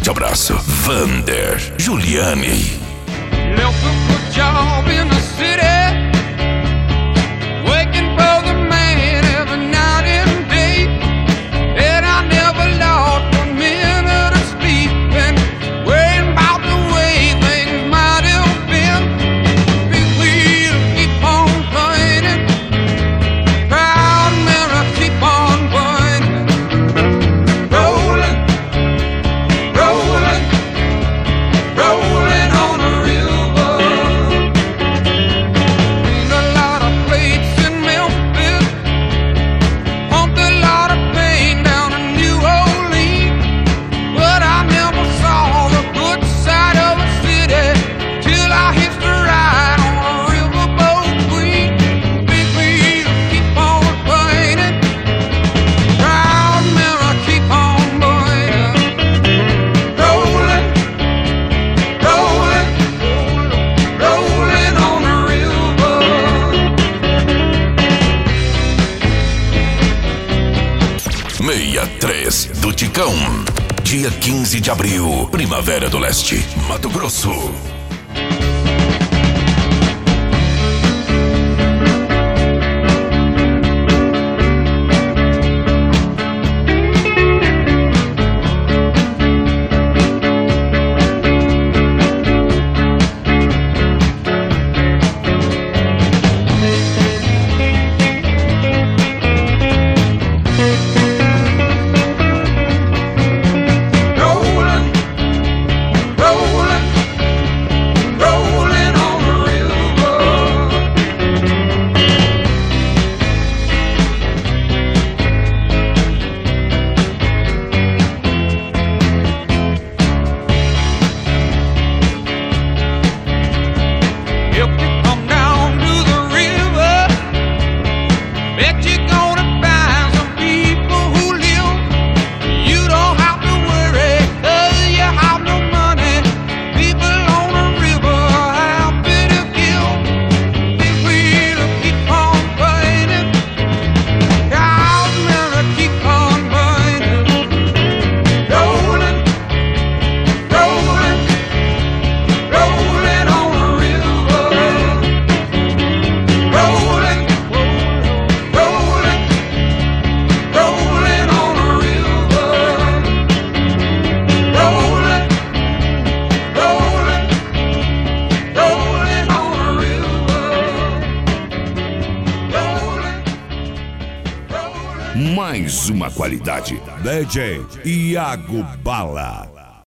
forte abraço. Vander, Juliane. Left a good job in the city, working for the man every night and day, and I never lost 1 minute of sleep, and worrying about the way things might have been. Big wheel keep on turning, proud mirror keep on burning, rolling, rolling, rolling on the river. Seen a lot of plates in Memphis, pumped a lot of pain down in New Orleans, but I never saw the good side of a city till I hitched a ride on a riverboat queen. Big wheel keep on turning, proud mirror keep on burning, rolling, rolling, rolling on the river. 63 do Ticão. Dia 15 de abril, Primavera do Leste, Mato Grosso. Rolling, rolling, rolling on the river. If you come down to the river, bet you're gonna find some people who live. You don't have to worry, 'cause you have no money. People on the river are happy to give. Big wheel keep on burning, proud mirror keep on burning, rolling, rolling, rolling on the river, rolling, rolling, rolling on the river, rolling, rolling, rolling on the river, rolling. Mais uma qualidade. DJ Iago Bala.